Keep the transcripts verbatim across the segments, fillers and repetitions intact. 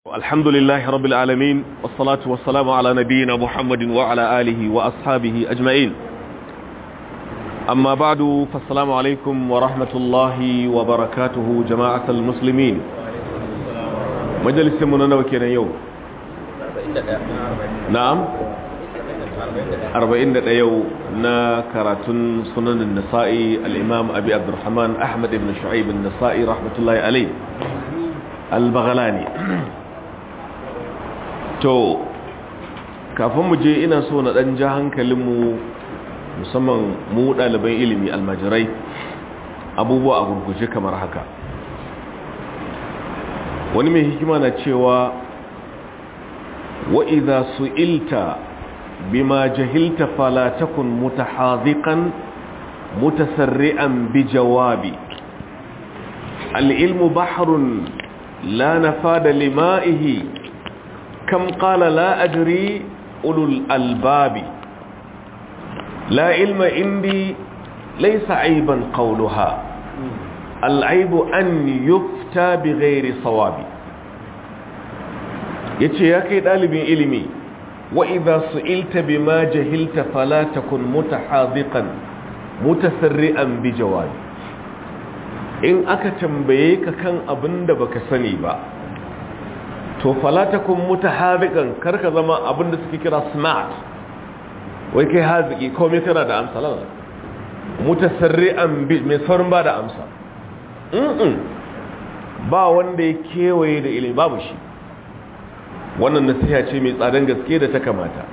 الحمد لله رب العالمين والصلاة والسلام على نبينا محمد وعلى آله وأصحابه أجمعين أما بعد فالسلام عليكم ورحمة الله وبركاته جماعة المسلمين مجلس مننا وكينا يوم نعم أربعين يوم نكرة سنن النسائي الإمام أبي عبد الرحمن أحمد بن شعيب النسائي رحمة الله عليه البغلاني to kafin mu je ina so na dan ja hankalinmu musamman mu ɗaliban ilimi almajirai abubuwa a gurguje kamar haka wani mai hikima na cewa wa idha su'ilta bima jahilta fala takun mutahadhiqan mutasarri'an bi jawabi al-ilmu bahrun la nafada lima'ihi كم قال لا أدري أولو الألباب لا علم عندي ليس عيبا قولها العيب أن يفتى بغير صواب يتي يا كي طالبين علمي وإذا سئلت بما جهلت فلا تكن متحاذقا متسرئا بجواب إن أكتم بيك كان أبند بكسني با to falatakun mutahazikan karka zama abinda suke kira smart wai kai haziki komai kana da amsa lalla mutasarri'an mai saurin ba da amsa mm ba wanda ya kewaye da ilimi babu shi wannan nasiha ce mai tsadan gaske da ta kamata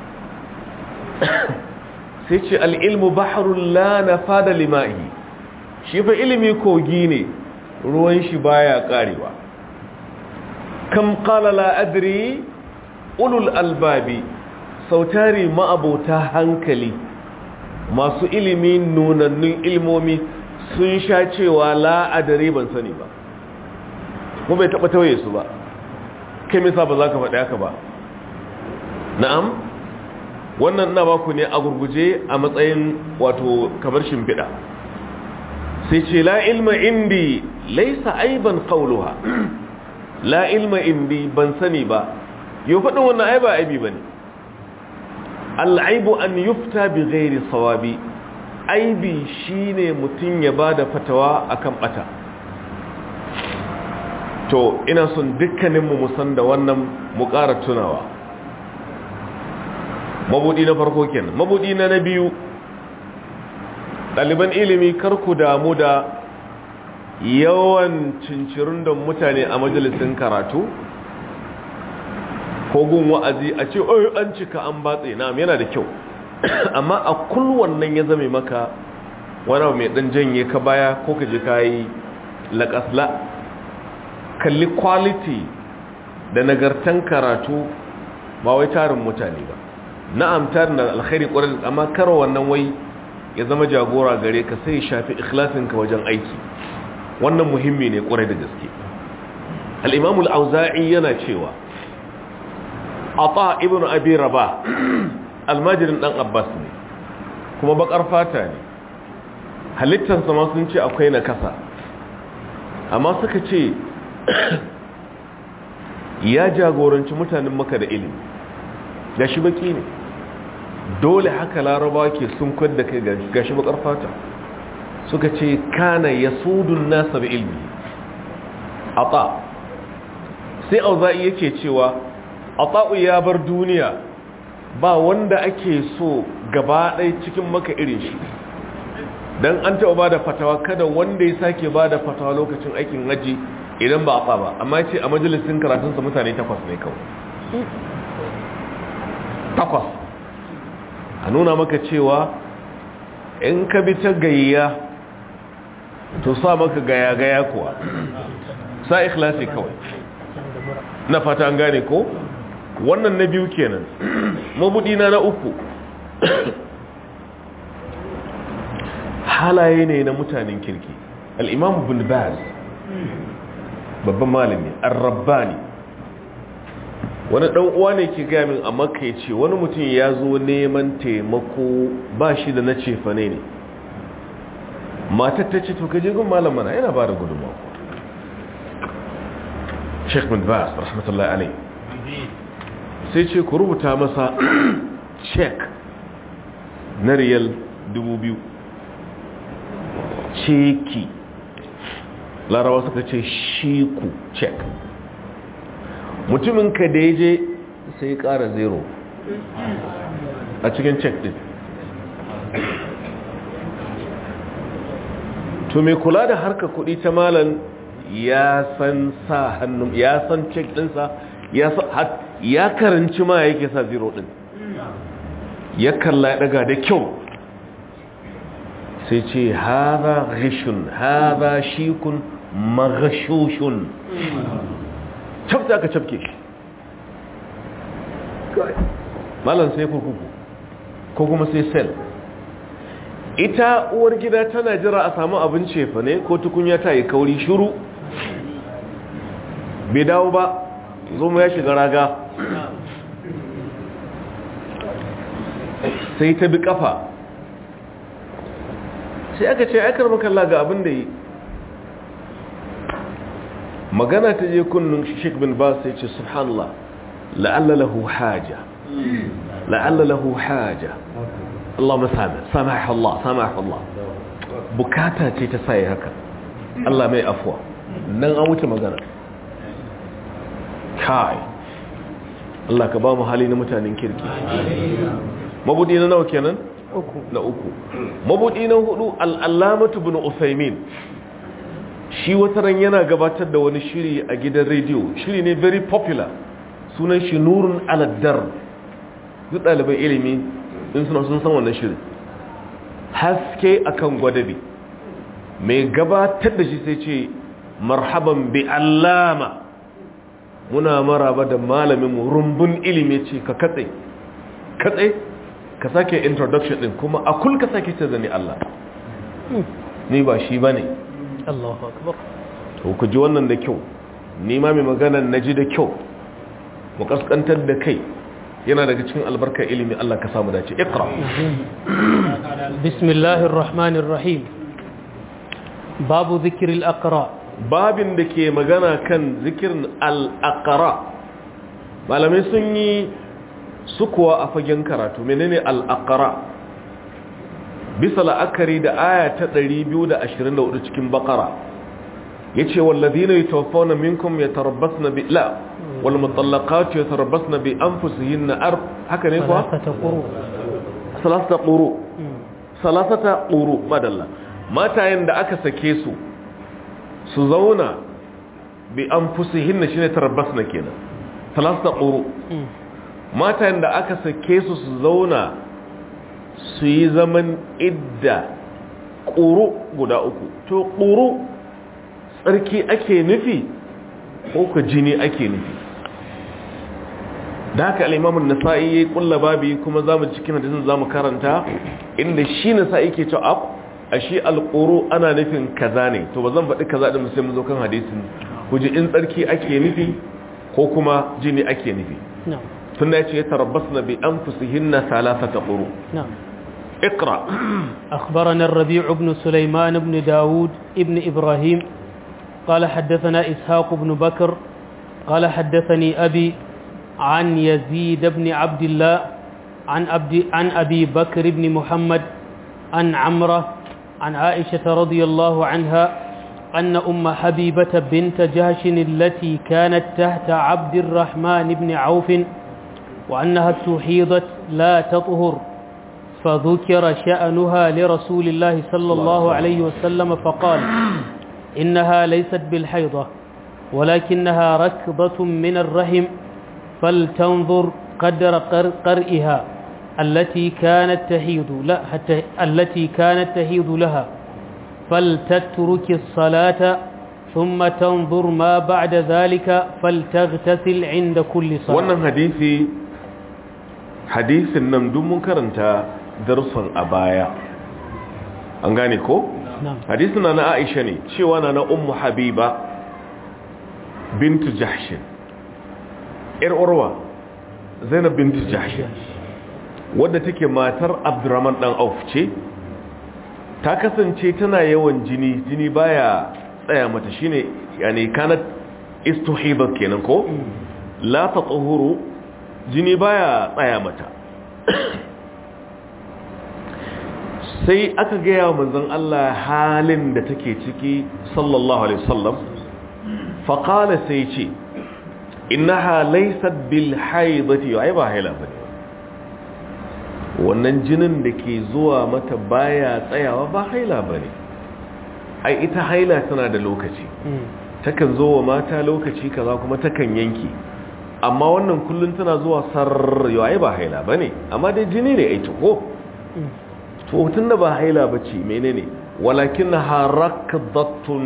sai ce al-ilmu bahrun la nafada lima'i shi fa ilimi kogi ne ruwan shi baya karewa kam qala la adri ulul albabi sautari ma'abota hankali masu ilimi nunannun ilmomi sun sha cewa la adri ban sani ba ko bai taba tawaye su ba kai me yasa ba za ka faɗi haka ba na'am wannan ina ba ku ne a gurguje a matsayin wato kamar shimfiɗa sai ce la ilma indi laysa aiban qawluha la ilma indi ban sani ba yau faɗin wannan ai ba aibi ba ne al'aibu an yufta bi ghairi sawabi aibi shine mutum ya ba da fatawa akan bata to ina son dukkaninmu musan da wannan mu ƙara tunawa mabudi na farko kenan mabudi na na biyu ɗaliban ilimi kar ku damu da yawan cincirin da mutane a majalisun karatu ko gun wa'azi a ce oyi an cika an batse na yana da kyau amma a kulwannan ya zame maka wani mai dan janye ka baya ko ka ji kayi laƙasla kalli quality da nagartan karatu ba wai tarin mutane ba na'am tarin da alkhairi ƙwarar amma karo wannan wai ya zama jagora gare ka sai shafi ikhlasinka wajen aiki wannan muhimmi ne ƙwarai da gaske al-imam al-auza'i yana cewa ata ibn abi rabah almajirin dan abbas ne kuma bakar fata ne halittarsa ma sun ce akwai nakasa amma suka ce ya jagoranci mutanen maka da ilimi gashi baki ne dole haka laraba ke sun kwadda kai gashi bakar fata suka ce kana yasudun nasa bi ilmi ata sai auza'i yake cewa ata'u ya bar duniya ba wanda ake so gaba ɗaya cikin maka irin shi dan an taɓa ba da fatawa kada wanda ya sake ba da fatawa lokacin aikin haji idan ba a ba amma ce a majalisun karatunsa mutane takwas ne kawai takwas a nuna maka cewa in ka bi ta gayya to sa maka gaya-gaya kuwa sa ikhlasi kawai na fata an gane ko wannan na biyu kenan mabudina na uku halaye ne na mutanen kirki al-imam ibn baz babban malami ar-rabbani wani dan uwa ne ke ga min a makka yace wani mutum ya zo neman taimako ba shi da na cefane ne matar ta ce to kaje gun malam mana yana ba da gudunmawa Sheikh bin Baz rahmatullahi alaihi sai ce ku rubuta masa check na riyal dubu biyu ceki larawa suka ce shiku check mutumin ka da ya je sai kara zero a cikin check din to mai kula da harka kudi ta malan ya san sa hannun ya san check dinsa ya ya karanci ma yake sa zero din ya kalla ya daga da kyau sai ce haza ghishun haza shikun maghshushun tabta aka tabke shi malan sai kurkuku ko kuma sai sel ita uwar gida tana jira a samu abin cefa ne ko tukunya ta yi kauri shiru bai dawo ba zo mu ya shiga raga sai ta bi kafa sai aka ce aikar makalla ga abin da yi magana ta je kunnun Sheikh bin Baz sai ce subhanallah la'alla lahu haja la'alla lahu haja Allahumma samih samah Allah samah Allah bukata ce ta sai haka Allah mai afwa nan an wuce magana kai Allah ka ba mu hali na mutanen kirki mabudi na nawa kenan uku na uku mabudi na hudu al-allamatu ibn Usaymin shi wataran yana gabatar da wani shiri a gidan radio shiri ne very popular sunan shi nurun aladdar duk ɗaliban ilimi in suna sun san wannan shiri haske akan gwadabi mai gabatar da shi sai ce marhaban bi allama muna maraba da malamin mu rumbun ilimi ce ka katse katse ka sake introduction din kuma a kul ka sake ta zani Allah ni ba shi bane Allahu akbar to ku ji wannan da kyau ni ma mai magana naji da kyau mu kaskantar da kai yana daga cikin albarkar ilimi Allah ka samu dace iqra bismillahir rahmanir rahim babu zikril aqra babin da ke magana kan zikirin al-aqra malamai sun yi sukuwa a fagen karatu menene al-aqra bisa la'akari da aya ta ɗari biyu da ashirin da hudu cikin baqara yace wallazina yatawaffawna minkum yatarabbasna bi la wal mutallaqatu yatarabbasna bi anfusihinna ar haka ne kuwa salasata quru salasata quru madalla matayen da aka sake su su zauna bi anfusihinna shine tarabbasna kenan salasata quru matayen da aka sake su su zauna su yi zaman idda quru guda uku to quru tsarki ake nufi ko ka jini ake nufi da haka al'imamun nasa'i ya yi kulla babi kuma za mu cikin hadisun za mu karanta inda shi nasa'i ke cewa a shi alƙoro ana nufin kaza ne to ba zan faɗi kaza ɗin sai mu zo kan hadisun ku ji in tsarki ake nufi ko kuma jini ake nufi tun da ya ce ya tarabbas na bi an fusihin na salasa ta ƙoro اقرأ أخبرنا الربيع بن سليمان بن داود ابن إبراهيم قال حدثنا إسحاق بن بكر قال حدثني أبي عن يزيد بن عبد الله عن, عبد عن أبي بكر بن محمد عن عمرة عن عائشة رضي الله عنها أن أم حبيبة بنت جهش التي كانت تحت عبد الرحمن بن عوف وأنها توحيضت لا تطهر فذكر شأنها لرسول الله صلى الله عليه وسلم فقال إنها ليست بالحيضة ولكنها ركضة من الرحم فلتنظر قدر قرئها التي كانت تحيض لا حتى التي كانت تحيض لها فلتترك الصلاة ثم تنظر ما بعد ذلك فلتغتسل عند كل صلاة. wannan hadisi hadisin nan duk mun karanta darsan a baya an gane ko hadisin na Aisha ne cewa na na ummu Habiba bintu Jahsh ir urwa Zainab bintu Jahsh wadda take matar Abdurrahman dan Auf ce ta kasance tana yawan jini jini baya tsaya mata shine yani kanat istuhidat kenan ko la tatahuru jini baya tsaya mata sai aka gaya wa manzon Allah halin da take ciki sallallahu alaihi wasallam faqala sai ce innaha laysat bil haidati ai ba haila bane wannan jinin da ke zuwa mata baya tsayawa ba haila bane ai ita haila tana da lokaci takan zo wa mata lokaci kaza kuma takan yanki amma wannan kullun tana zuwa sarriyo ai ba haila bane amma dai jini ne ai ko to tunda ba haila bace menene walakinnaha rakdatun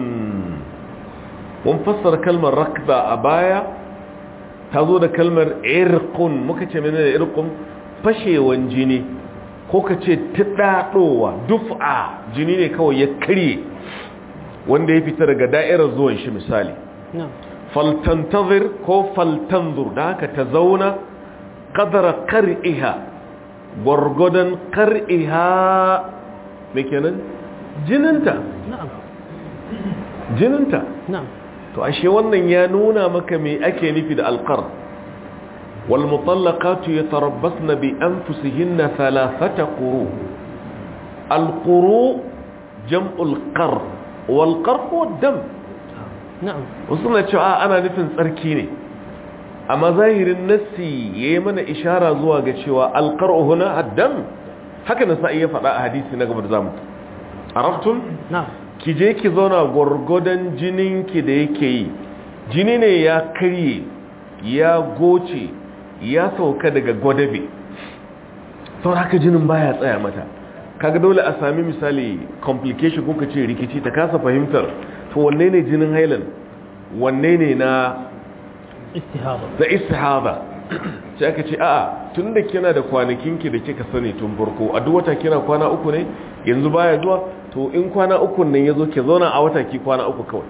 mun fassara kalmar rakda a baya ta zo da kalmar irqun muka ce menene irqun fashewan jini ko kace tidadowa duf'a jini ne kawai ya kare wanda ya fita daga da'irar zuwan shi misali faltantazir ko faltanzur da haka ta zauna qadara qar'iha gurgudan qar'iha me kenan jininta na'am jininta na'am to ashe wannan ya nuna maka me ake nufi da alqar wal mutallaqatu yatarabbasna bi anfusihinna thalathata quru alquru jam'ul qar wal qar huwa dam na'am usuna cewa ana nufin tsarki ne amma zahirin nassi yayi mana ishara zuwa ga cewa alqar huna addam haka na sai ya faɗa a hadisi na gaba da zamu araftum na'am ki je ki zauna gurgudan jininki da yake yi jini ne ya karye ya goce ya sauka daga gwadabe sau haka jinin baya tsaya mata kaga dole a sami misali complication ko kace rikici ta kasa fahimtar to wanne ne jinin hailan wanne ne na istihaba da istihaba sai aka ce a'a tunda kina da kwanakinki da kika sani tun farko a duk wata kina kwana uku ne yanzu baya zuwa to in kwana uku nan yazo ke zauna a wata ki kwana uku kawai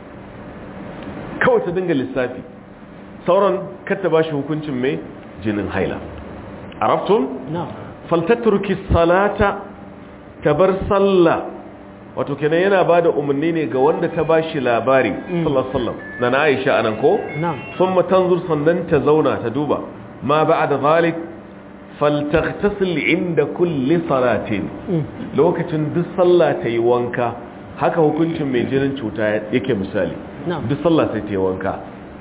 kawai ta dinga lissafi sauran kata bashi hukuncin mai jinin haila arabtum na'am faltatruki salata tabar sallah wato kenan yana bada umarni ne ga wanda ta bashi labari sallallahu alaihi wasallam na Aisha anan ko na'am thumma tanzur sannan ta zauna ta duba ma ba'da zalik faltaghtasil inda kulli salatin lokacin duk sallah ta yi wanka haka hukuncin mai jinin cuta yake misali duk sallah sai ta yi wanka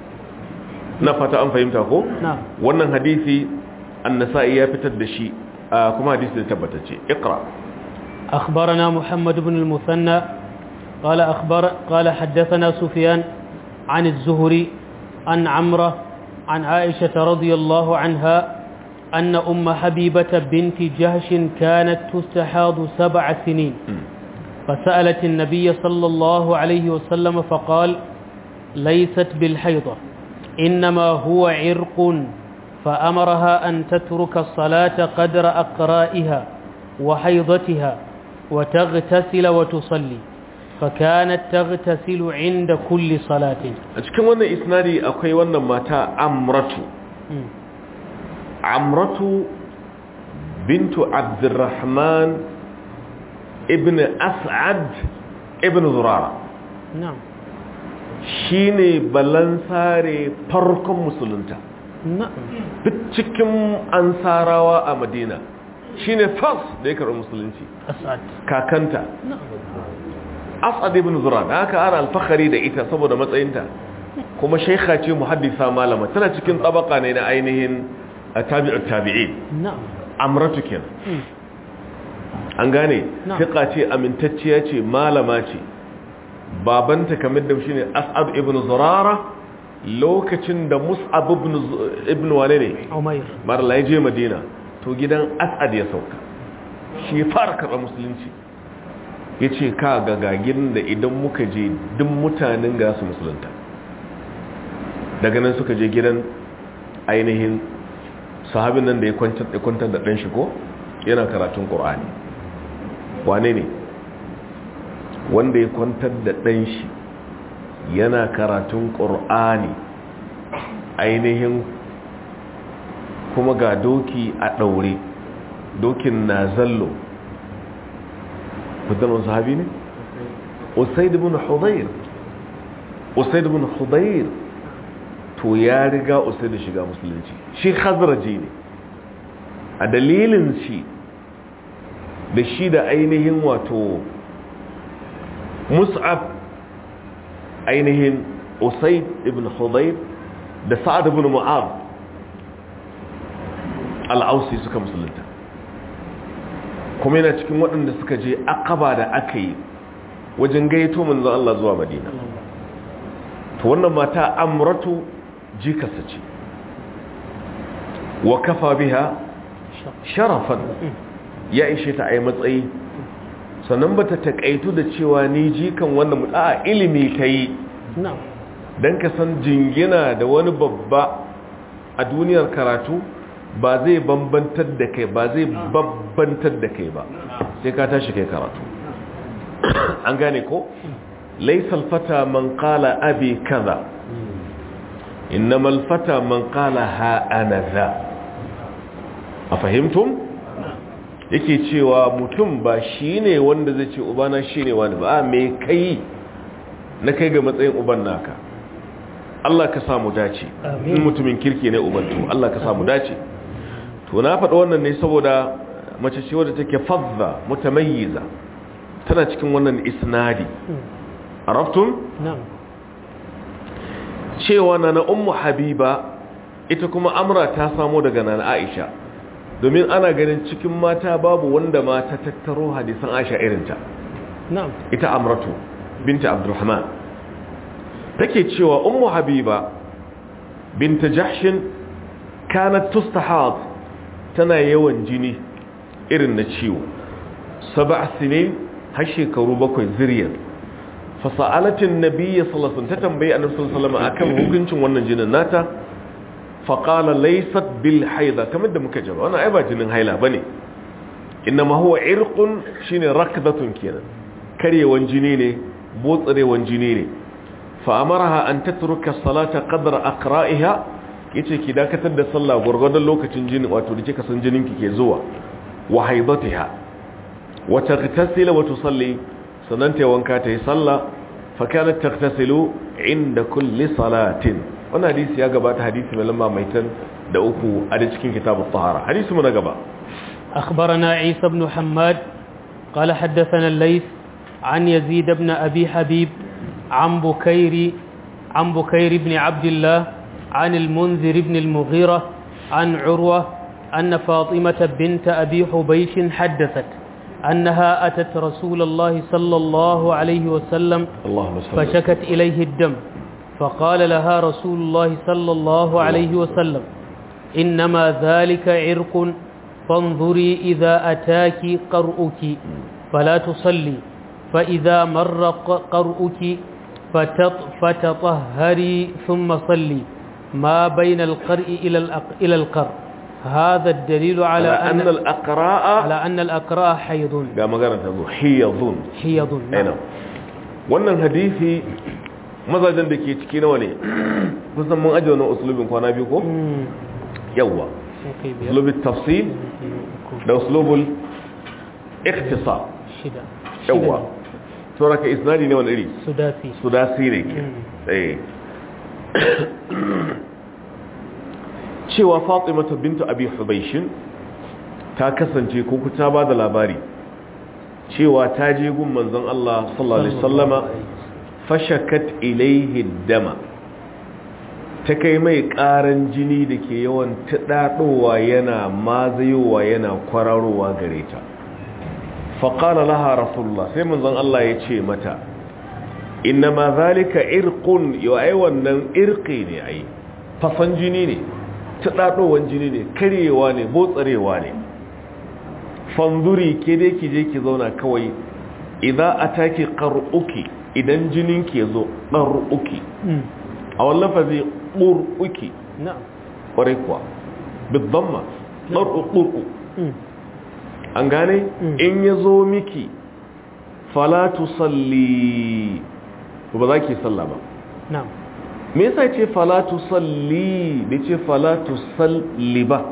na fata an fahimta ko wannan hadisi an-nasa'i ya fitar da shi kuma hadisi da tabbatacce iqra akhbarana muhammad ibn al-musanna qala akhbar qala hadathana sufyan an az-zuhri an amra an aisha radhiyallahu anha أن أم حبيبة بنت جهش كانت تستحاض سبع سنين فسألت النبي صلى الله عليه وسلم فقال ليست بالحيضة إنما هو عرق فأمرها أن تترك الصلاة قدر أقرائها وحيضتها وتغتسل وتصلي فكانت تغتسل عند كل صلاة أشكي وانا إسنادي أخي وانا ماتا أمرته عمرة بنت عبد الرحمن ابن أسعد ابن زرارة نعم shine balansare farkon musulunta duk cikin ansarawa a Madina shine first da ya karɓi musulunci As'ad kakanta As'ad ibn Zurara da haka ana alfahari da ita saboda matsayinta kuma shaykha ce muhaddisa malama tana cikin tabaka ne na ainihin tabi'ut tabi'in na'am amratu kenan an gane fiqa ce amintacciya ce malama ce babanta kamar da shine As'ad ibn Zurara lokacin da Mus'ab ibn ibn wane ne Umayr mar la je Madina to gidan As'ad ya sauka shi fara karɓar musulunci yace ka ga gagin da idan muka je duk mutanen ga su musulunta daga nan suka je gidan ainihin sahabin nan da ya kwantar da kwantar da dan shi ko yana karatun Qur'ani wane ne wanda ya kwantar da dan shi yana karatun Qur'ani ainihin kuma ga doki a daure dokin na zallo kudan sahabi ne Usayd ibn Hudayr Usayd ibn Hudayr to ya riga Usaid shiga musulunci. Shi Khazraji ne, a dalilin shi da shi da ainihin wato Mus'ab ainihin Usaid ibn Hudayr da Sa'ad ibn Mu'adh al-Ausi suka musulunta, kuma yana cikin waɗanda suka je Aqaba da aka yi wajen gaito manzon Allah zuwa Madina. To wannan mata Amratu jikarsa ce, wa kafa biha sharafan, ya ishe ta a yi matsayi. Sannan ba ta taƙaitu da cewa ni jikan wannan a ilimi ta yi, don ka san jingina da wani babba a duniyar karatu ba zai bambantar da kai ba zai babbantar da kai ba sai ka tashi kai karatu. An gane ko? laisal fata man qala abi kaza, innamal fata man qala ha ana za. A fahimtum? Yake cewa mutum ba shine wanda zai ce ubana shine wani ba, me kai na kai ga matsayin uban naka. Allah ka samu dace. In mutumin kirki ne uban to Allah ka samu dace. To na faɗa wannan ne saboda mace ce wadda take fadda mutamayyiza, tana cikin wannan isnadi. Araftum? Na'am. Cewa nana ummu Habiba ita kuma Amra ta samu daga nana Aisha, domin ana ganin cikin mata babu wanda ma ta tattaro hadisan Aisha irinta. Na'am. Ita Amratu binta Abdurrahman take cewa ummu Habiba binta Jahshin kanat tustahad, tana yawan jini irin na ciwo, sab'a sinin har shekaru bakwai zuriyar. fasa'alatin nabiyyi sallallahu alaihi wasallam, ta tambayi annabi sallallahu alaihi wasallam akan hukuncin wannan jinin nata, faqala laysat bil haida, kamar da muka jaba wannan ai ba jinin haila bane, inma huwa irqun, shine rakdatun kenan, karyewan jini ne, botsarewan jini ne. fa amaraha an tatruka salata qadra aqra'iha, yace ki dakatar da sallah gurgurdan lokacin jini, wato da kika san jinin ki ke zuwa, wa haidatiha, wa taghtasila wa tusalli, sannan ta wanka ta yi sallah. fa kanat taghtasilu inda kulli salatin. wannan hadisi ya gabata, hadisi mai lamba mai tan da uku a cikin kitabut tahara. hadisi mu na gaba. akhbarana Isa ibn Hammad qala haddathana al-Layth an Yazid ibn Abi Habib an Bukayr an Bukayr ibn Abdullah عن المنذر بن المغيرة عن عروة أن فاطمة بنت أبي حبيش حدثت أنها أتت رسول الله صلى الله عليه وسلم فشكت إليه الدم، فقال لها رسول الله صلى الله عليه وسلم إنما ذلك عرق، فانظري إذا أتاك قرؤك فلا تصلي، فإذا مر قرؤك فتطهري ثم صلي ما بين القرء إلى القرء. هذا الدليل على أن, أن الأقراء على أن الأقراء حيض. قام قرأت حيض حيض. نعم. wannan hadisi mazajen da ke ciki nawa ne? kusan mun ajiye wannan usulubin kwana biyu ko? yawa usulubin tafsir da usulubul ikhtisar. shida. yawa to raka isnadi ne wani iri? sudasi. sudasi ne ke eh cewa Fatimatu bintu Abi Hubaysh ta kasance ko ku ta bada labari cewa ta je gun manzon Allah sallallahu alaihi wasallama fashakat ilayhi dama, ta kai mai karan jini dake yawan tudadowa yana mazayowa yana kwararowa gare ta. fa qala laha rasulullah, sai manzon Allah ya ce mata innama zalika irqun, yo ai wannan irqi ne, ai fasan jini ne, tudadowan jini ne, karyewa ne, botsarewa ne. fanzuri ke dai ki je ki zauna kawai, idza ataki qar'uki, idan jinin ki yazo qar'uki, a wannan lafazi qur'uki, na'am kware kuwa bidamma qar'u qur'u, an gane in yazo miki fala tusalli, ba za ki salla ba. na'am me yasa ce fala tusalli bai ce fala tusalli ba?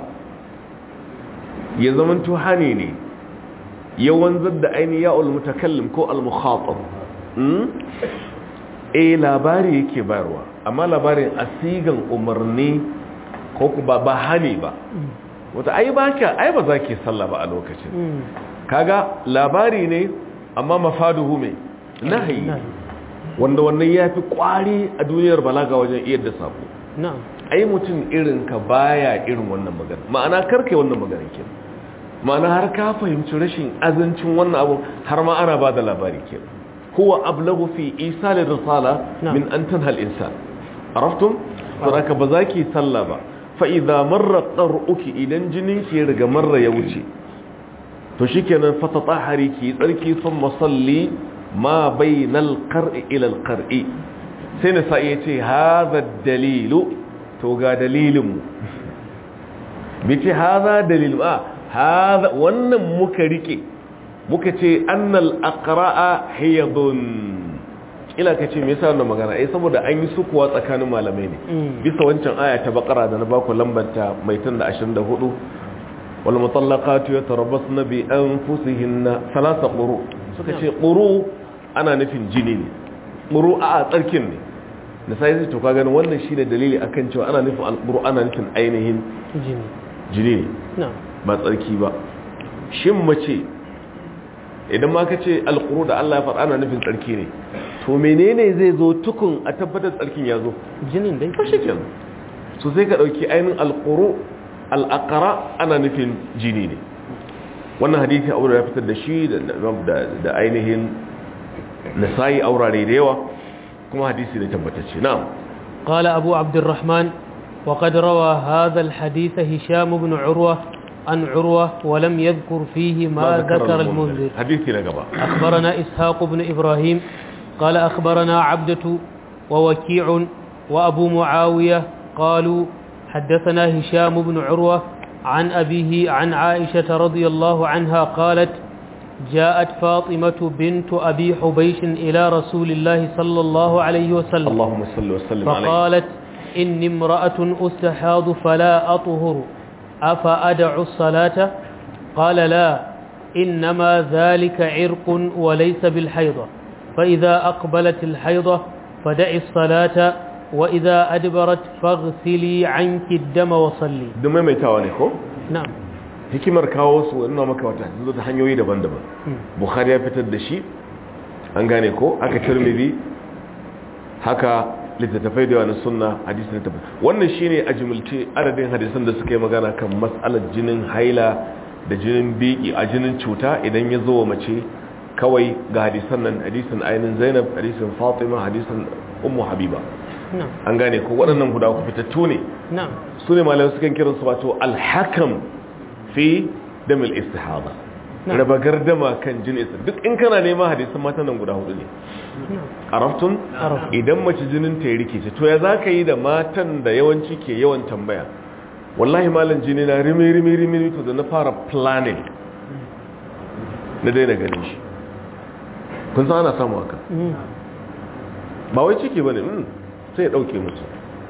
ya zaman tuhani ne ya wanzar da ainihin ya'ul mutakallim ko al-mukhatab. eh labari yake bayarwa, amma labarin asigan umarni ko ba ba hani ba wata ai ba ka ai ba za ki sallah ba a lokacin kaga labari ne amma mafaduhu me nahi wanda wannan yafi kwari a duniyar balaga wajen iya da sako na'am ai mutum irin ka baya irin wannan magana ma'ana karkai wannan magana ke ma'ana har ka fahimci rashin azancin wannan abu har ma ana ba da labari ke huwa ablagu fi isal risala min an tanha al-insan araftum saraka ba za ki sallah ba fa idza marra qar'uki idan jinin ki riga marra ya wuce to shikenan fa tatahari ki tsarki thumma salli ma bainal qar'i ila al-qar'i sai na sai yace hadha dalilu to ga dalilinmu bice haza dalil a haza wannan muka rike muka ce annal aqra'a hiyadun ila kace me yasa wannan magana eh saboda an yi sukuwa tsakanin malamai ne bisa wancan aya ta bakara da na baku lambanta mai tun da ashirin da hudu wal mutallaqatu yatarabbasna bi anfusihinna thalatha quru suka ce quru ana nufin jini ne quru a tsarkin ne da sai zai to ka gani wannan shine dalili akan cewa ana nufin alqur'an ana nufin ainihin jini jini ne ba tsarki ba shin mace idan ma kace alquru da Allah ya faɗa ana nufin tsarki ne to menene zai zo tukun a tabbatar tsarkin ya zo jinin dai to shikenan so sai ka dauki ainihin alquru al-aqra ana nufin jini ne wannan hadisi Abu ya fitar da shi da da ainihin Nasa'i aurare da yawa كما حديث لتبتش نعم قال أبو عبد الرحمن وقد روى هذا الحديث هشام بن عروة عن عروة ولم يذكر فيه ما, ما ذكر, ذكر المنذر حديث لقبا أخبرنا إسحاق بن إبراهيم قال أخبرنا عبدة ووكيع وأبو معاوية قالوا حدثنا هشام بن عروة عن أبيه عن عائشة رضي الله عنها قالت جاءت فاطمة بنت أبي حبيش إلى رسول الله صلى الله عليه وسلم اللهم صل وسلم عليه فقالت إني امرأة أستحاض فلا أطهر أفأدع الصلاة قال لا إنما ذلك عرق وليس بالحيضة فإذا أقبلت الحيضة فدعي الصلاة وإذا أدبرت فاغسلي عنك الدم وصلي دم ميتاوانيكو نعم hikimar kawo su ina maka wata zo ta hanyoyi daban-daban bukhari ya fitar da shi an gane ko aka tirmidhi haka littattafai da yawan sunna hadisi ne tabbata wannan shine a jumulce adadin hadisan da suka yi magana kan mas'alar jinin haila da jinin biki a jinin cuta idan ya zo wa mace kawai ga hadisan nan hadisin ainin Zainab hadisin Fatima hadisin Ummu Habiba an gane ko waɗannan guda ku fitattu ne su ne malamai sukan kiransu wato al-hakam fi damil istihada raba gardama kan jinin istihada duk in kana nema hadisan matan nan guda hudu ne araftun idan mace jinin ta yi rikice to ya zaka yi da matan da yawanci ke yawan tambaya wallahi malam jini na rimi rimi rimi to da na fara planning na daina ganin shi kun san ana samu haka ba wai ciki bane sai ya dauke musu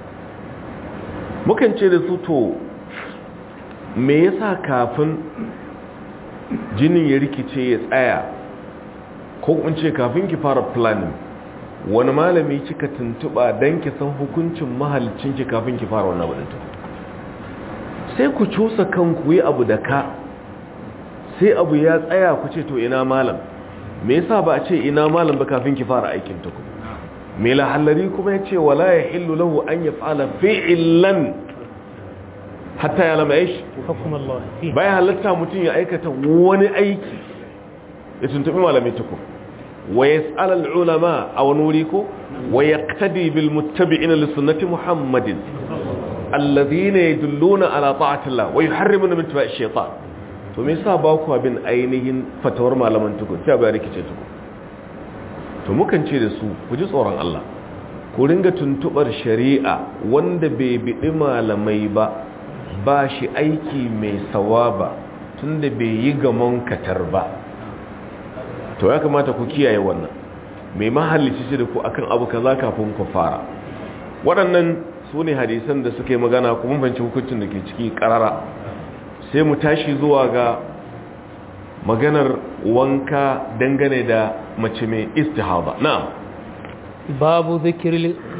mukan ce da su to me yasa kafin jinin ya rikice ya tsaya ko kun ce kafin ki fara planning wani malami kika tuntuba dan ki san hukuncin mahallicin ki kafin ki fara wannan abin sai ku cusa kanku yi abu da ka sai abu ya tsaya ku ce to ina malam me yasa ba a ce ina malam ba kafin ki fara aikin ta ku me la halari kuma yace wala yahillu lahu an yaf'ala fi'lan hatta ya lama ish hukum Allah bai halatta mutum ya aikata wani aiki ya tuntubi malami tuku wa yas'al al ulama aw nuri ko wa yaqtadi bil muttabi'ina li sunnati muhammadin alladhina yadulluna ala ta'ati Allah wa yuharrimuna min tabi'i shaytan to me yasa ba ku abin ainihin fatawar malaman tuku sai ba rikice tuku to mukan ce da su ku ji tsoron Allah ku ringa tuntubar shari'a wanda bai bidi malamai ba ba shi aiki mai sawaba tunda bai yi gamon katar ba to ya kamata ku kiyaye wannan mai mahallici ce da ku akan abu kaza kafin ku fara waɗannan su ne hadisan da suka yi magana kuma banci hukuncin da ke ciki ƙarara sai mu tashi zuwa ga maganar wanka dangane da mace mai istihaba na'am babu zikir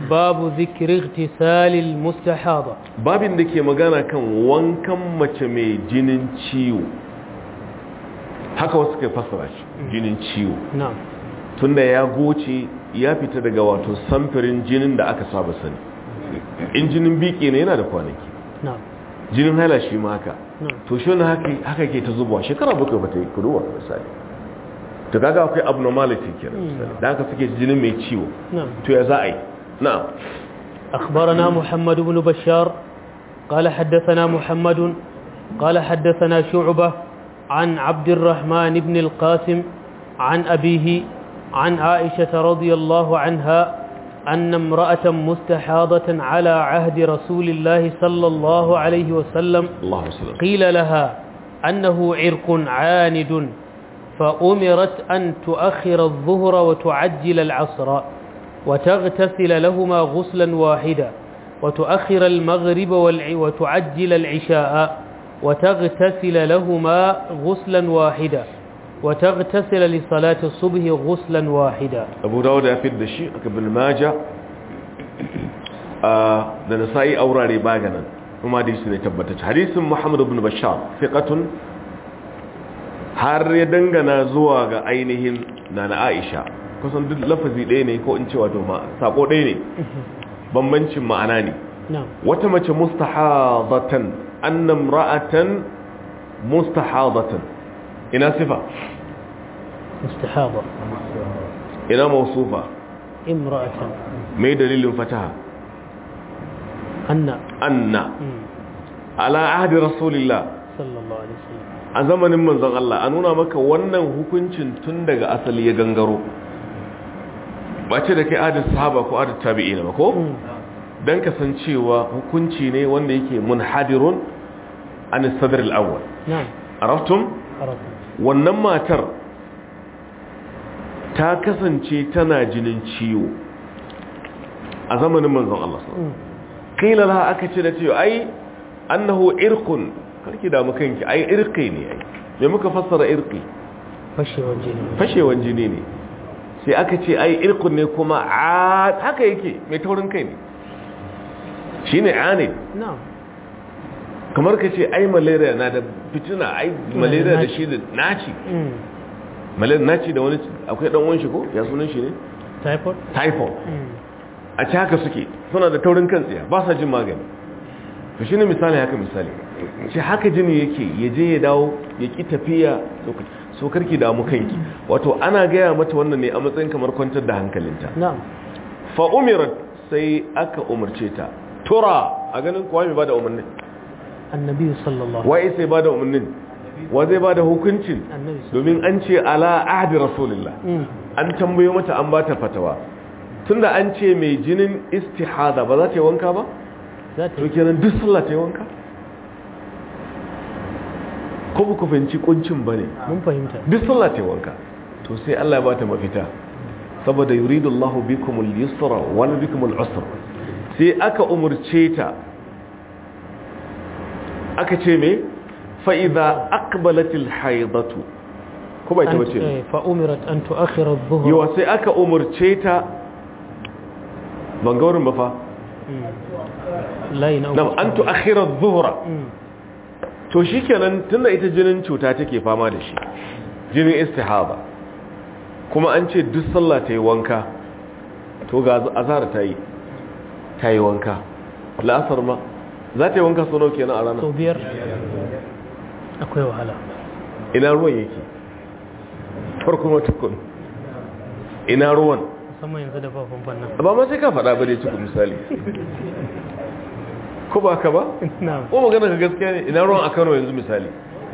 babu zikri ightisalil mustahada babin da ke magana kan wankan mace mai jinin ciwo haka wasu ke fassara shi jinin ciwo na'am tunda ya goce ya fita daga wato samfirin jinin da aka saba sani in jinin biki ne yana da kwanaki na'am jinin haila shi ma haka na'am to shi wannan haka haka ke ta zubawa shekara bakwai bata yi kuduwa misali to kaga akwai abnormality kenan misali da haka suke jinin mai ciwo na'am to ya za a yi na'am أخبرنا محمد بن بشار قال حدثنا محمد قال حدثنا شعبة عن عبد الرحمن بن القاسم عن أبيه عن عائشة رضي الله عنها أن امرأة مستحاضة على عهد رسول الله صلى الله عليه وسلم الله وسلم قيل لها أنه عرق عاند فأمرت أن تؤخر الظهر وتعجل العصر وتغتسل لهما غسلا واحدا وتؤخر المغرب والع... وتعجل العشاء وتغتسل لهما غسلا واحدا وتغتسل لصلاة الصبح غسلا واحدا أبو داود يفيد الشيء ابن ماجه آه ده نسائي أوراري باغنا وما دي سنة تبتج حديث محمد بن بشار ثقة har ya dangana zuwa ga ainihin nana Aisha kusan duk lafazi ɗaya ne ko in ce wato ma sako ɗaya ne bambancin ma'ana ne wata mace mustahadatan annam ra'atan mustahadatan ina sifa mustahada ina mawsufa imra'atan mai dalilin fataha anna anna ala ahdi rasulillah sallallahu alaihi wasallam a zamanin manzon Allah a nuna maka wannan hukuncin tun daga asali ya gangaro ba ce da kai adin sahaba ko adin tabi'ina ba ko dan kasancewa hukunci ne wanda yake munhadirun an sadr al-awwal na'am araftum araftum wannan matar ta kasance tana jinin ciwo a zamanin manzon Allah sallallahu alaihi wasallam kila laha aka ce da ciwo ai annahu irqun karki da mukanki ai irqi ne ai me muka fassara irqi fashewan jini fashewan jini ne sai aka ce ai irqun ne kuma a haka yake mai taurin kai ne shine anid na'am kamar ka ce ai malaria na da fitina ai malaria da shi da naci malaria naci da wani akwai dan uwan shi ko ya sunan shi ne typhoid typhoid a ci haka suke suna da taurin kan tsiya ba sa jin magani to shine misali haka misali shi haka jini yake ya je ya dawo ya ki tafiya so karki damu kanki wato ana gaya mata wannan ne a matsayin kamar kwantar da hankalinta na'am fa umirat sai aka umarce ta tura a ganin kuwa mai bada umarnin annabi sallallahu wai sai bada umarnin wa zai bada hukuncin domin an ce ala ahdi rasulillah an tambayo mata an bata fatawa tunda an ce mai jinin istihada ba za ta yi wanka ba to kenan duk sallah ta yi wanka ko ba ku fahimci kuncin bane mun fahimta duk sallah ta yi wanka to sai Allah ya bata mafita saboda yuridullahu bikumul yusra wala bikumul usra sai aka umurce ta aka ce me fa idza aqbalatil haidatu ko bai ta bace fa umirat an tu'akhkhira adh-dhuhr yawa sai aka umurce ta ban ga wurin ba fa laina nam an tu'akhkhira adh-dhuhra to shikenan tunda ita jinin cuta take fama da shi jinin istihaba kuma an ce duk sallah ta yi wanka to ga azhar ta yi ta yi wanka la'asar ma za ta yi wanka sau nau kenan a ranar sau biyar akwai wahala ina ruwan yake farko matukun ina ruwan musamman yanzu da fafon fannan ba ma sai ka faɗa ba dai cikin misali ko ba ka ba? ko magana ka gaskiya ne ina ruwan a Kano yanzu misali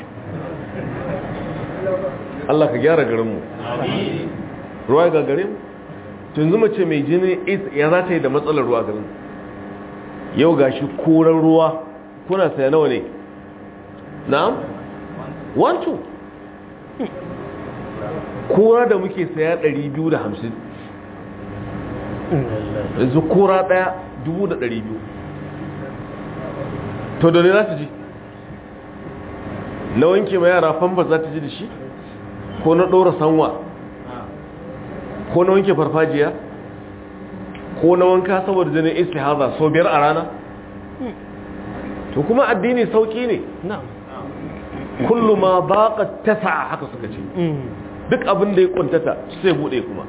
Allah ka gyara garinmu ruwa ga garin tunzu mace mai jini ya za ta yi da matsalar ruwa garin yau ga shi koren ruwa kuna saya nawa ne na'am wancu kora da muke saya ɗari biyu da hamsin yanzu kora ɗaya dubu da ɗari biyu to da ne za ta ji na wanke ma yara famfa za ta ji da shi ko na ɗora sanwa ko na wanke farfajiya ko na wanka saboda jinin istihaza so biyar a rana to kuma addini sauki ne kullu ma baqa tasa'a haka suka ce duk abin da ya kuntata sai bude kuma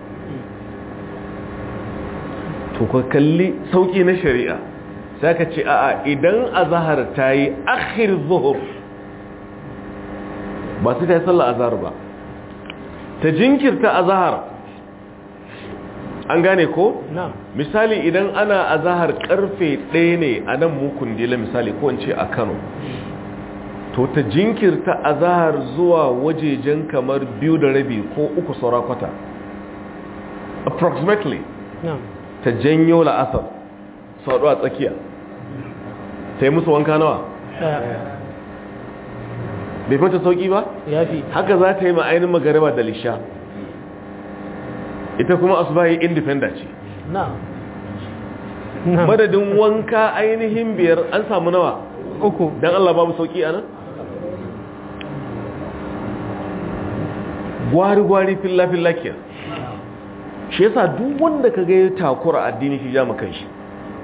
to ka kalli sauki na shari'a sai ka ce a'a idan azhar tayi akhir zuhur ba sai ta yi sallar azhar ba ta jinkirta azhar an gane ko misali idan ana azhar karfe ɗaya ne a nan mu kundila misali ko in ce a Kano to ta jinkirta azhar zuwa wajejen kamar biyu da rabi ko uku saura kwata approximately ta janyo la'asar sau a tsakiya ta yi musu wanka nawa bai fata sauki ba haka za ta yi ma'ainin magariba da lisha ita kuma asubahi independent ce madadin wanka ainihin biyar an samu nawa uku don Allah babu sauki a nan gwari-gwari filla-filla ke shi yasa duk wanda ka ga takura addini shi ja makan shi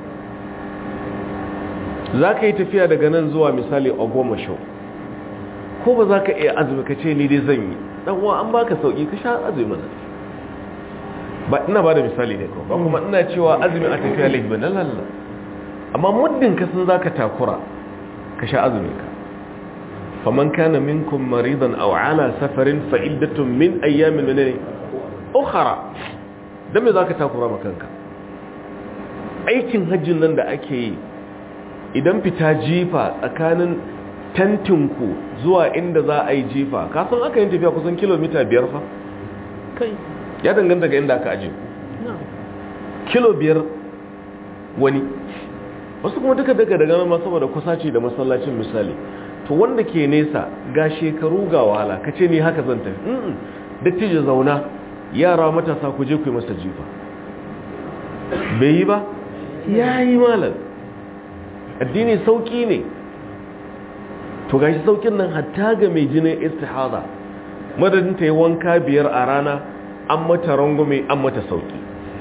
za ka yi tafiya daga nan zuwa misali a goma shau ko ba za ka iya azumi ka ce ni dai zan yi ɗanwa an baka sauki ka sha azumi mana ba ina ba da misali ne ko ba kuma ina cewa azumi a tafiya laifi ba na lalla amma muddin ka sun za ka takura ka sha azumi ka faman kana minkum maridan aw ala safarin fa iddatun min ayyamin min ukhra dan me zaka takura makanka aikin hajjin nan da ake yi idan fita jifa tsakanin tantinku zuwa inda za a yi jifa kasan aka yin tafiya kusan kilomita biyar fa kai ya danganta ga inda aka aje kilo biyar wani wasu kuma duka daga daga ma saboda kusaci da masallacin misali to wanda ke nesa ga shekaru ga wahala ka ce ni haka zan tafi dattijo zauna yara matasa ku je ku yi masa jifa bai yi ba ya yi malam addini sauki ne to gashi saukin nan hatta ga mai jinin istihada madadin ta yi wanka biyar a rana an mata rangume an mata sauki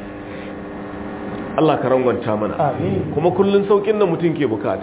Allah ka rangwanta mana kuma kullun saukin nan mutum ke bukata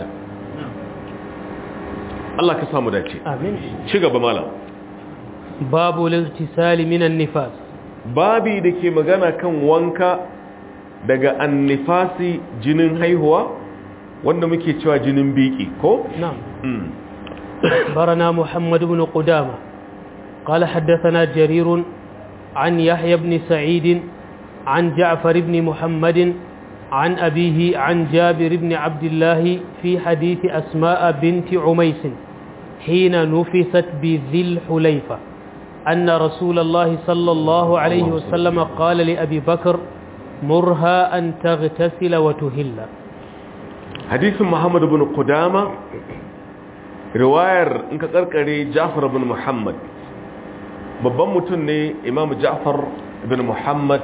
Allah ka samu dace amin ci gaba malam babu liltisali minan nifas babi da ke magana kan wanka daga annifasi jinin haihuwa wanda muke cewa jinin biki ko na'am barana muhammad ibn qudama قال حدثنا جرير عن يحيى بن سعيد عن جعفر بن محمد عن أبيه عن جابر بن عبد الله في حديث أسماء بنت عميس حين نفست بذي الحليفة أن رسول الله صلى الله عليه وسلم قال لأبي بكر مرها أن تغتسل وتهل حديث محمد بن قدامة رواية انك قرقري جعفر بن محمد babban mutum ne imam ja'far ibn muhammad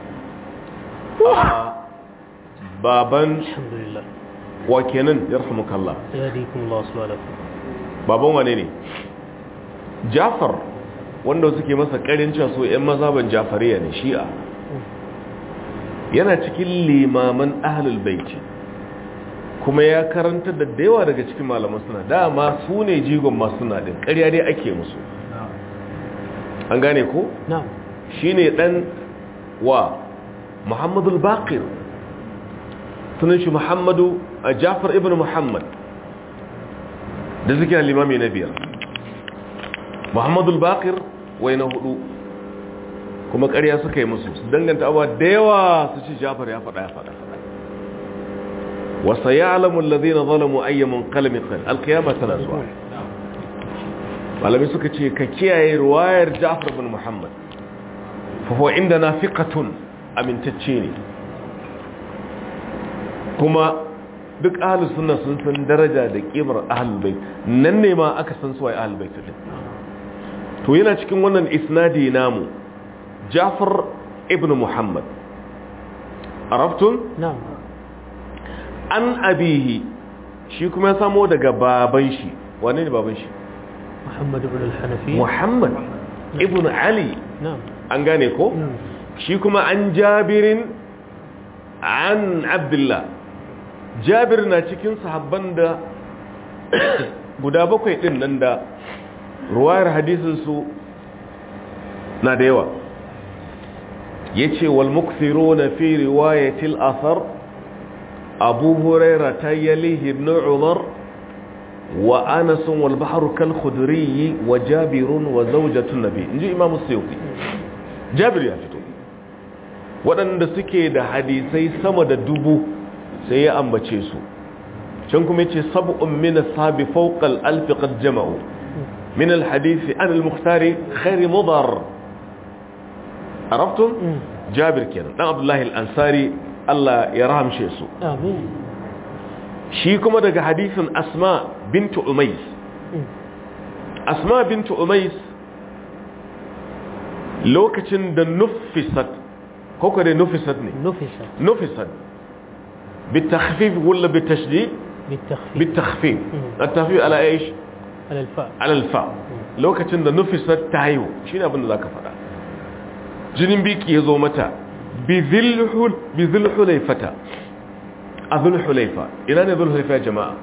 a baban wa kenan yarhamukallah baban wane ne ja'far wanda suke masa karin cewa so ƴan mazhaban ja'fariya ne shi'a yana cikin limaman ahlul baiti kuma ya karanta da yawa daga cikin malaman suna dama su ne jigon masu suna din ƙarya dai ake musu an gane ko? shi ne ɗan wa muhammadul baqir sunan shi muhammadu a jafar ibn muhammad da suke na limami na biyar muhammadul baqir wai na hudu kuma ƙarya suka yi musu su danganta abuwa da yawa su ci jafar ya faɗa ya faɗa wasa ya alamun lazina zalamu ayyamin kalamin alkiyama tana zuwa malami suka ce ka kiyaye ruwayar Ja'far bin Muhammad fa huwa indana fiqatun amintacce ne kuma duk ahlus sunna sun san daraja da kimar ahlul bait nan ne ma aka san su wai ahlul bait din to yana cikin wannan isnadi namu Ja'far ibn Muhammad arabtum na'am an abihi shi kuma ya samo daga baban shi wane ne baban shi محمد بن الحنفية محمد ابن علي نعم an gane ko shi kuma an jabirin an abdullah jabir na cikin sahabban da guda bakwai din nan da ruwayar hadisin su na da yawa yace wal mukthiruna fi riwayati al athar abu hurairah yalihi ibn umar wa anas wal bahr kal khudri wa jabir wa zawjatu nabi inji imam suyuti jabir ya fito waɗanda suke da hadisai sama da dubu sai ya ambace su can kuma yace sab'un min ashabi fawqa al-alf qad jama'u min al-hadith an al-mukhtari khair mudar arabtum jabir kenan dan abdullahi al-ansari Allah ya rahamshe su amin shi kuma daga hadisin asma bint umays asma bint umays lokacin da nufisat koko da nufisat ne nufisat nufisat بالتخفيف ولا بالتشديد بالتخفيف بالتخفيف التخفيف على ايش على الفاء على الفاء لو كتن da nufisat tayu shine abin da zaka fada jinin biki yazo mata bizilhul bizilhulaifata azulhulaifa ina ne zulhulaifa jama'a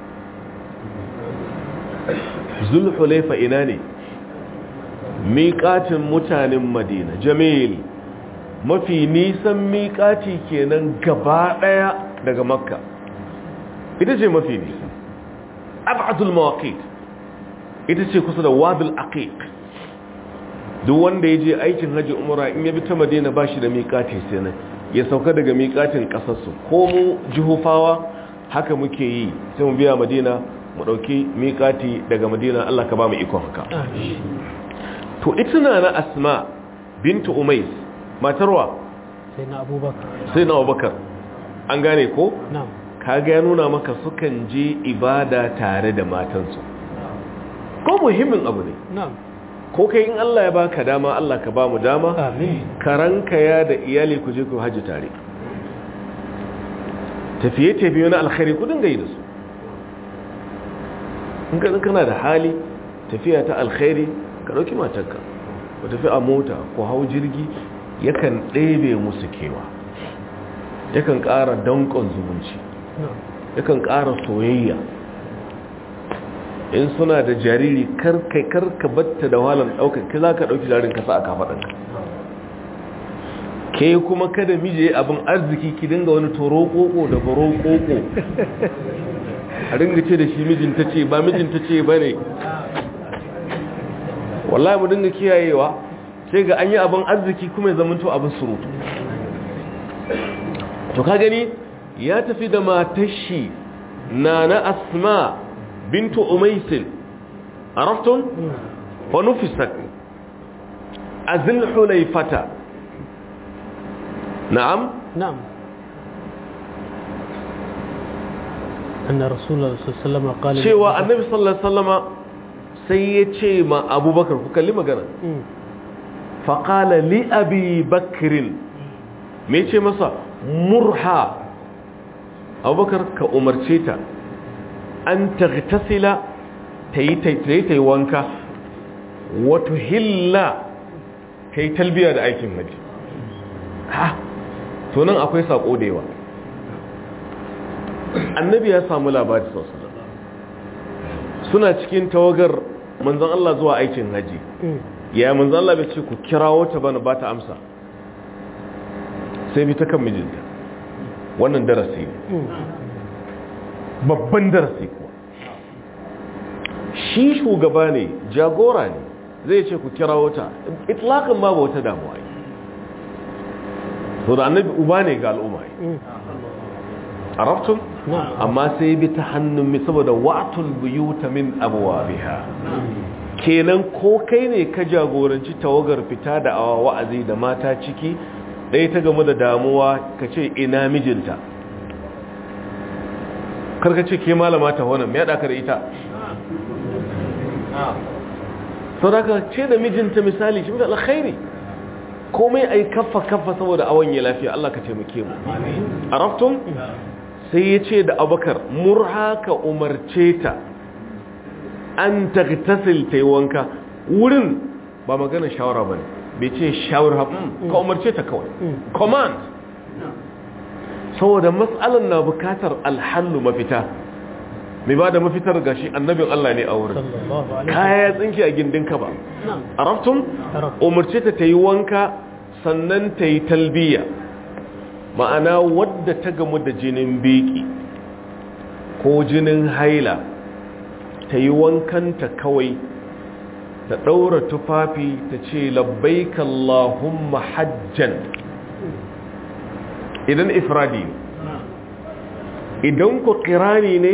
zulhulaifa ina ne miƙatin mutanen madina jamil mafi nisan miƙati kenan gaba ɗaya daga makka ita ce mafi nisa ab'adul mawaqit ita ce kusa da wadul aqiq duk wanda ya je aikin haji umra in ya bi ta madina ba shi da miƙati sai nan ya sauka daga miƙatin ƙasarsu ko mu jihufawa haka muke yi sai mu biya madina mu ɗauki miƙati daga madina Allah ka ba mu ikon haka to ita na na asma bintu umais matarwa sai na abubakar sai na abubakar an gane ko na'am kaga ya nuna maka sukan je ibada tare da matansu ko muhimmin abu ne na'am ko kai in Allah ya baka dama Allah ka ba mu dama amin karanka ya da iyali ku je ku haji tare tafiye tafiye na alkhairi ku dinga yi da su in ka kana da hali tafiya ta alkhairi ka dauki matarka ku tafi a mota ko hau jirgi yakan ɗebe musu kewa yakan ƙara danƙon zumunci yakan ƙara soyayya in suna da jariri karkai karka batta da wahalar ɗaukar ki za ka ɗauki jaririn kasa a kafaɗanka ke kuma kada mije abin arziki ki dinga wani toro ƙoƙo da baro ƙoƙo a dinga ce da shi mijinta ce ba mijinta ce ba ne wallahi mu dinga kiyayewa sai ga an yi abin arziki kuma ya zamanto abin surutu to ka gani ya tafi da matashi na na asma bintu umaisin araftun wa nufisat azil hulaifata na'am na'am anna rasulullah sallallahu alaihi wasallam qala cewa annabi sallallahu alaihi wasallama sai ya ce ma abubakar ku kalli magana faƙala li abi bakirin me ce masa murha abubakar ka umarce ta an taghtasila ta yi ta yi wanka wato hilla ta yi talbiya da aikin haji ha to nan akwai saƙo da yawa annabi ya samu labari sosai suna cikin tawagar manzon Allah zuwa aikin haji ya manzon Allah bai ce ku kirawo ta bana ba ta amsa sai bi ta kan mijinta wannan darasi ne babban darasi kuwa shi shugaba ne jagora ne zai ce ku kirawo ta itlaqin ma ba wata damuwa yi to da annabi uba ne ga al'umma yi arabtum amma sai bi ta hannun mi saboda wa'tul buyuta min abwabiha kenan ko kai ne ka jagoranci tawagar fita da awa wa'azi da mata ciki dai ta game da damuwa ka ce ina mijinta karka ce ke malama ta wannan me ya daka da ita sadaka ce da mijinta misali shi da alkhairi komai ai kaffa kaffa saboda awon ya lafiya Allah ka taimake mu araftum sai ya ce da abakar murhaka umarce ta an tagtasil ta yi wanka wurin ba magana shawara ba ne bai ce shawara ka umarce ta kawai command saboda mas'alan na bukatar alhallu mafita mai ba da mafitar gashi annabin Allah ne a wurin kaya tsinki a gindinka ba arabtum umarce ta yi wanka sannan ta yi talbiya ma'ana wadda ta gamu da jinin biki ko jinin haila ta yi wankanta kawai ta ɗaura tufafi ta ce labbaika Allahumma hajjan idan ifradi ne idan ku kirani ne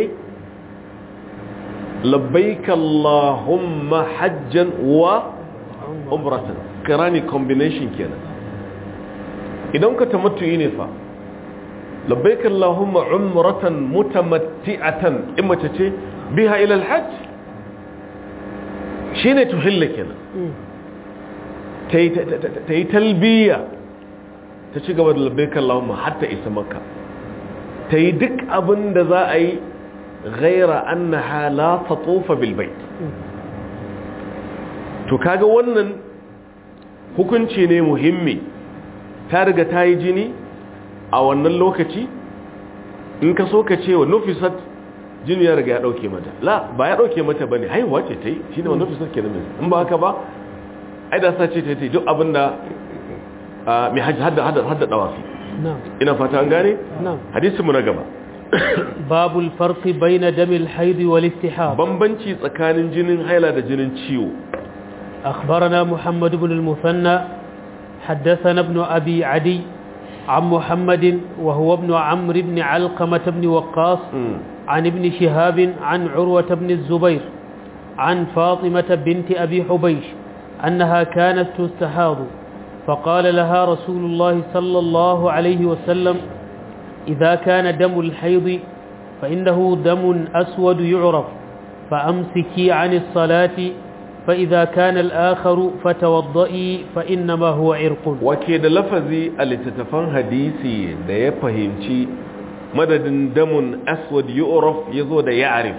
labbaika Allahumma hajjan wa umratan kirani combination kenan idan ka tamattu'i ne fa labbaika Allahumma umratan mutamatti'atan in mace ce biha ila al-hajj shine tuhilla kenan tayi talbiya ta ci gaba da labbaika Allahumma hatta isa makka tayi duk abin da za a yi ghaira annaha la tatufa bil bait to kaga wannan hukunci ne muhimmi ta riga ta yi jini a wannan lokaci in ka so ka ce wa nufisat jini ya riga ya dauke mata la ba ya dauke mata bane haihuwa ce ta yi shi ne wa nufisat ke nan in ba haka ba ai da sa ce ta yi duk abinda mai hajji hadda dawafi ina fata an gane hadisinmu na gaba babul farqi bayna damil haid wal istihab bambanci tsakanin jinin haila da jinin ciwo akhbarana muhammad ibn al-musanna حدثنا ابن أبي عدي عن محمد وهو ابن عمرو بن علقمة بن وقاص عن ابن شهاب عن عروة بن الزبير عن فاطمة بنت أبي حبيش أنها كانت تستحاض فقال لها رسول الله صلى الله عليه وسلم إذا كان دم الحيض فإنه دم أسود يعرف فأمسكي عن الصلاة فإذا كان الآخر فتوضئي فإنما هو عرق وكيد لفظي التتفان حديثي da ya fahimci madadin damun aswad yu'raf yazo da ya'rif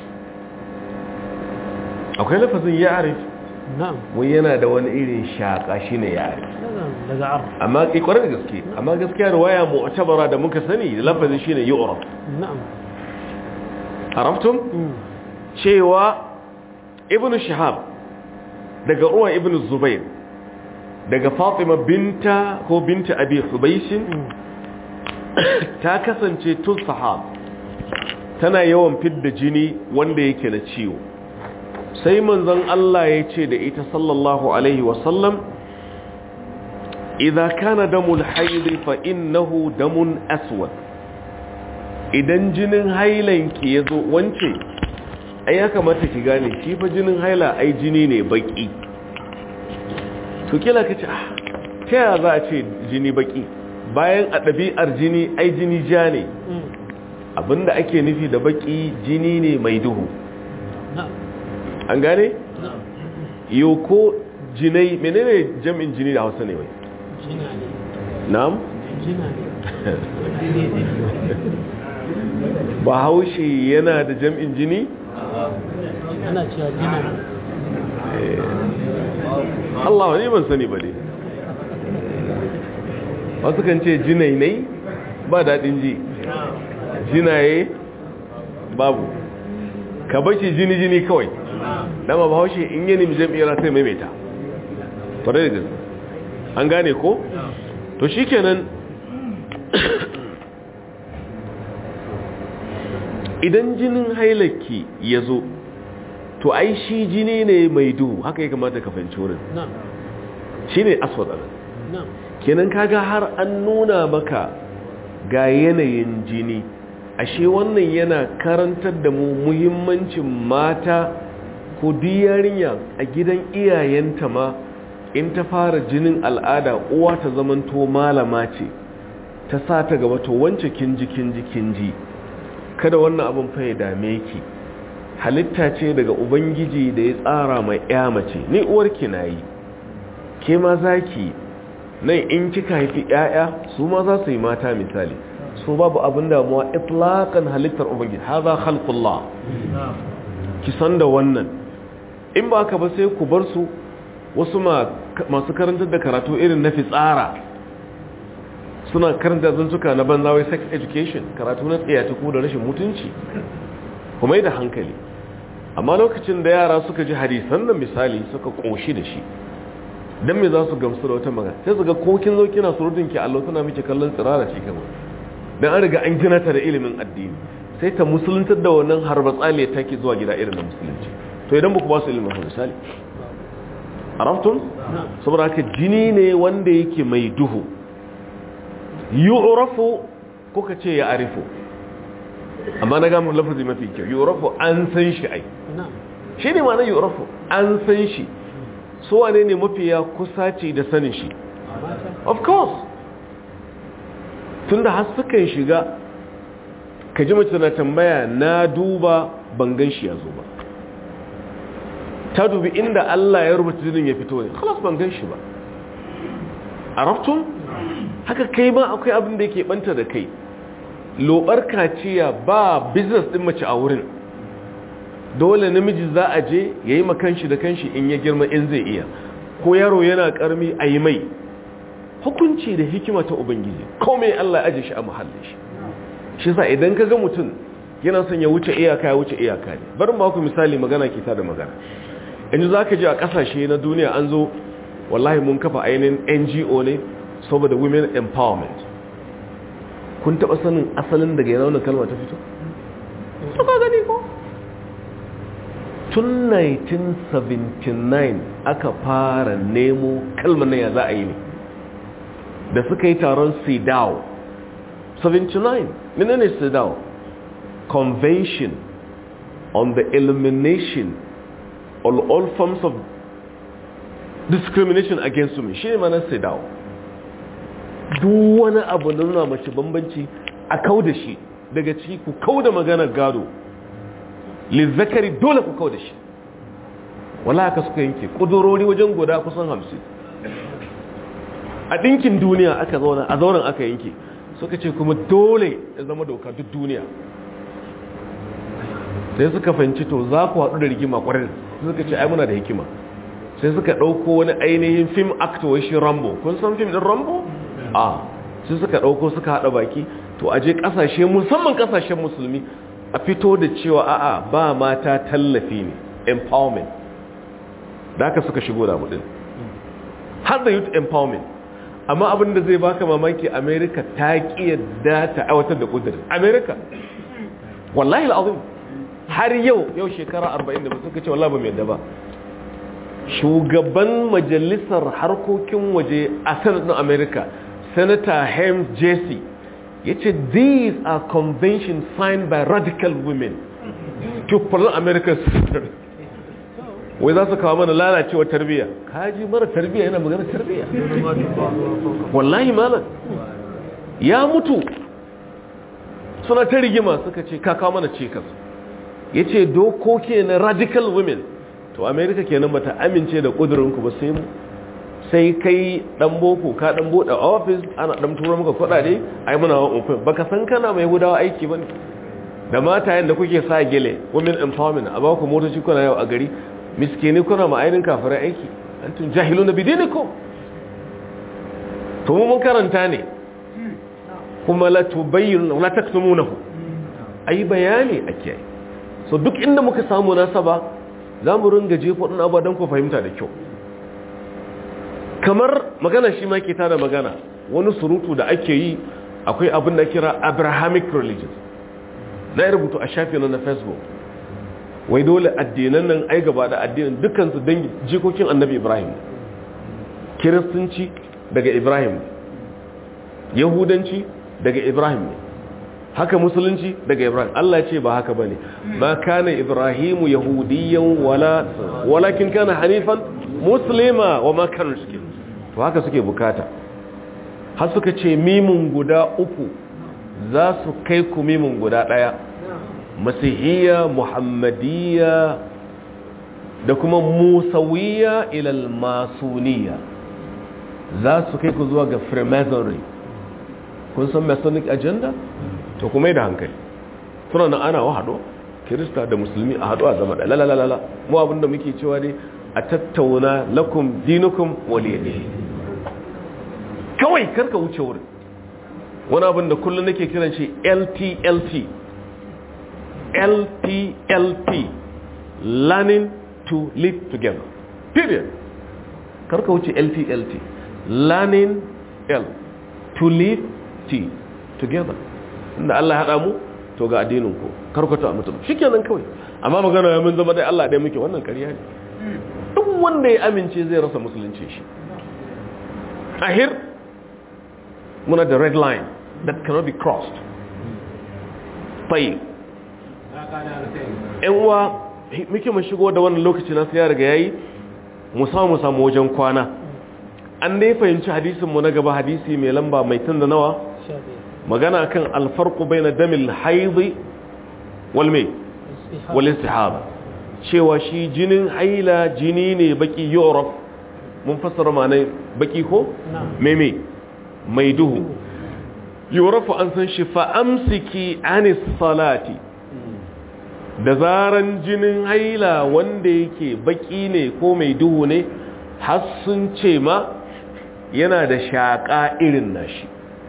akwai lafazin ya'rif na'am wai yana da wani irin shaka shine ya'rif daga arf amma kai kwarar gaske amma gaskiya riwaya mu'tabara da muka sani lafazin shine yu'raf na'am araftum cewa ibnu shihab daga uwa ibn zubair daga fatima binta ko binta abi hubaishin ta kasance tun sahab tana yawan fidda jini wanda yake na ciwo sai manzon Allah ya ce da ita sallallahu alaihi wasallam idza kana damul hayd fa innahu damun aswad idan jinin hailanki yazo wance ai ya kamata ki gane shi fa jinin haila ai jini ne baki to kila kace ah ta ya za a ce jini baki bayan a ɗabi'ar jini ai jini ja ne abinda ake nufi da baki jini ne mai duhu an gane yoko jinai menene jam'in jini da Hausa ne wai jina ne na'am jina ne ba Haushi yana da jam'in jini ana cewa jina Allah wani ban sani ba dai wasu kan ce jinainai ba daɗin ji jinaye babu ka bashi jini-jini kawai dama ba haushe in yi nemi jam'iyyar sai maimaita kwarai da gaske an gane ko? to shi kenan idan jinin hailaki ya zo to ai shi jini ne mai duhu haka ya kamata ka fahimci wurin shi ne aswad kenan kaga har an nuna maka ga yanayin jini ashe wannan yana karantar da mu muhimmancin mata ko diyarinya a gidan iyayenta ma in ta fara jinin al'ada uwa ta zamanto malama ce ta sa ta gaba to wance kinji kinji kinji kada wannan abin fa ya dame ki halitta ce daga ubangiji da ya tsara mai ya mace ni uwarki nayi ke ma zaki nan in kika haifi yaya su ma za su yi mata misali so babu abin damuwa itlaqan halittar ubangiji hadha khalqullah ki san da wannan in ba ka ba sai ku bar su wasu masu karantar da karatu irin na fitsara suna karanta zantuka na banzawai sex education, karatu na tsayata ko da rashin mutunci, kuma yi da hankali. Amma lokacin da yara suka ji hadisan nan misali suka koshi da shi, don me za su gamsu da wata magana sai su ga kokin zo kina surutun ki Allah tana miki kallon tsirara ce kamar dan an riga an gina ta da ilimin addini sai ta musuluntar da wannan harbatsaliya take zuwa gida irin na musulunci. To idan baku ba su ilimin misali arabtun saboda haka jini ne wanda yake mai duhu, yu'rafu kuka ce ya arifu, amma na gamun lafazi mafi kyau, yu'rafu an san shi ai shi ne ma na yu'rafu an san shi. So wane ne mafiya kusa ce da sanin shi? Of course. Tunda har sukan shiga ka ji mace na tambaya na duba ban gan shi ya zo ba, ta dubi inda Allah ya rubuta jinin ya fito ne, khalas ban gan shi ba. Arabtun? Haka kai ma akwai abin da yake banta da kai. Lobar kaciya ba business din mace a wurin. Dole namiji za a je ya yi makanshi da kanshi in ya girma in zai iya, ko yaro yana karmi a yi mai hukunci da hikima ta Ubangiji, komai Allah ya aje shi a muhallin shi. Shi sa idan ka ga mutum yana son ya wuce iyaka ya wuce iyaka ne. Barin ba ku misali magana ke ta da magana. Yanzu za ka je a ƙasashe na duniya an zo, wallahi mun kafa ainihin N G O ne saboda women empowerment. Kun taɓa sanin asalin daga yana wannan kalma ta fito? Suka gani ko? Tun nineteen seventy-nine aka fara nemo kalmar na ya za a yi ne da suka yi taron CEDAW. seventy-nine menene CEDAW? Convention on the Elimination of all forms of discrimination against women. Shi ne mana CEDAW. Duk wani abu da nuna mace bambanci a kau da shi daga ciki, ku kau da maganar gado lizzakari dole ku kawo da shi. Wala haka suka yanke kudurori wajen guda kusan hamsin a ɗinkin duniya aka zauna a zauren aka yanke, suka ce kuma dole ya zama doka duk duniya. Sai suka fahimci to za ku haɗu da rigima ƙwarar, suka ce ai muna da hikima. Sai suka ɗauko wani ainihin film actor wai shi Rambo. Kun san film ɗin Rambo? A sai suka ɗauko suka haɗa baki to aje ƙasashe musamman ƙasashen musulmi a fito da cewa a'a ba mata tallafi ne, empowerment. Da haka suka shigo da mudin har da youth empowerment. Amma abin da zai baka mamaki, America ta ki yadda ta aiwatar da kudirin. America wallahi alazim har yau yau shekara arba'in da suka ce wallahi ba mai yadda ba. Shugaban majalisar harkokin waje a sanadin America, Senator James Jesse, yace these are conventions signed by radical women to prolong America's wai za su kawo mana lalacewa tarbiyya. Kaji mara tarbiyya yana magana tarbiyya. Wallahi malam ya mutu suna ta rigima, suka ce ka kawo mana cikas. Yace dokoki na radical women. To America kenan bata amince da kudurin ku ba, sai mu sai kai dan boko ka dan bude office ana dan tura maka kudade ai muna wa open, baka san kana mai gudawa aiki bane. Da mata yanda kuke sa gele women empowerment a ba ku motoci kuna yau a gari, miskini kuna ma ainin kafirai aiki, antum jahiluna bidinikum. To mun karanta ne kuma la tubayyinu la taktumunahu, ai bayani ake. So duk inda muka samu nasaba zamu ringa jefo din abadan ku fahimta da kyau. Kamar magana shi ma ke tada magana, wani surutu da ake yi, akwai abin da kira Abrahamic religions. Na rubutu a shafin na Facebook, wai dole addinan nan ai gaba da addinin dukansu dangi jikokin Annabi Ibrahim. Kiristanci daga Ibrahim, Yahudanci daga Ibrahim, haka musulunci daga Ibrahim. Allah ce ba haka bane, ma kana Ibrahimu yahudiyan wala walakin kana hanifan muslima wa ma kana mushrik. To haka suke bukata. Har suka ce mimun guda uku za su kai ku mimun guda daya, masihiyya, muhammadiyya da kuma musawiyya ila al-masuniyya, za su kai ku zuwa ga freemasonry. Kun san masonic agenda? To kuma yi da hankali, suna na ana wa haɗo kirista da musulmi a haɗo a zama da lalalala. Mu abinda muke cewa dai a tattauna lakum dinukum waliyadin. Kawai karka wuce wurin, wani abin da kullum nake kiran shi L T L T L T L T learning to live together period. Karka wuce L T L T learning L to live T together. Inda Allah ya haɗa mu to ga addinin ku karka ta mutum shikenan kawai. Amma magana ya mun zama dai Allah ɗaya muke, wannan ƙarya ne. Duk wanda ya amince zai rasa musulunci shi. Ahir muna da red line that cannot be crossed. Tayyib. ‘Yan uwa muke mu shigo da wannan lokaci na ya riga yayi mu samu samu wajen kwana. An dai fahimci hadisin mu na gaba, hadisi mai lamba mai tun da nawa magana kan alfarqu baina damil haid wal mai wal istihaba, cewa shi jinin haila jini ne baki yuraf, mun fassara ma'anar baki ko meme mai duhu yurafu, an san shi fa amsiki anis salati. Da zaran jinin haila wanda yake baki ne ko mai duhu ne, har sun ce ma yana da shaƙa irin nashi,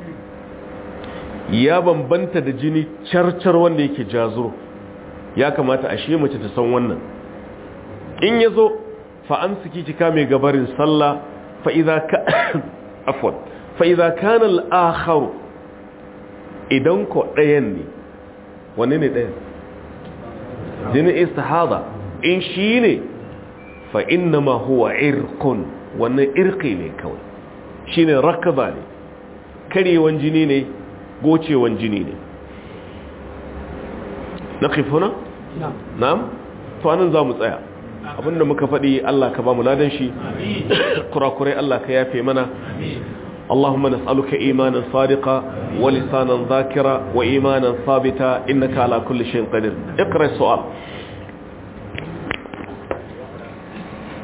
ya bambanta da jini carcar wanda yake jazuro. Ya kamata a shi mace ta san wannan. In ya zo fa'amsiki cika mai gabarin sallah fa'iza ka afon fa'iza kanal akharu, idan ko ɗayan ne, wani ne ɗayan? jinin istihada in shi ne fa inna ma huwa irqun, wannan irqi ne kawai, shine rakaba ne, karewan jini ne, gocewan jini ne. naqifuna na'am to anan zamu tsaya. Abinda muka faɗi Allah ka ba mu ladan shi, kurakurai Allah ka yafe mana. اللهم نسألك إيمانا صادقا ولسانا ذاكرا وإيمانا ثابتا إنك على كل شيء قدير. اقرأ السؤال.